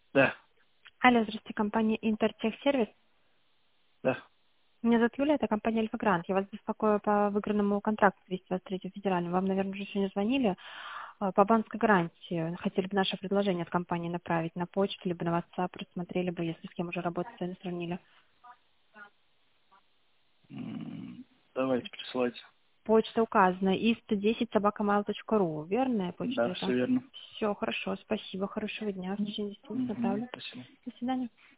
Да, Алло, здравствуйте, компания Интертехсервис. да. Меня зовут Юля, это компания Альфа Грант. Я вас беспокою по выигранному контракту 223 федеральному. Вам, наверное, уже сегодня звонили по банковской гарантии. Хотели бы наше предложение от компании направить на почту, либо на WhatsApp, рассмотрели бы, если с кем уже работаете, сравнили. Давайте присылайте. Почта указана ist10 собакамайл.ру. Верная почта Да, все это? верно. Все, хорошо, спасибо, хорошего дня. В течение 10 минут Мгм, направлю. спасибо. До свидания.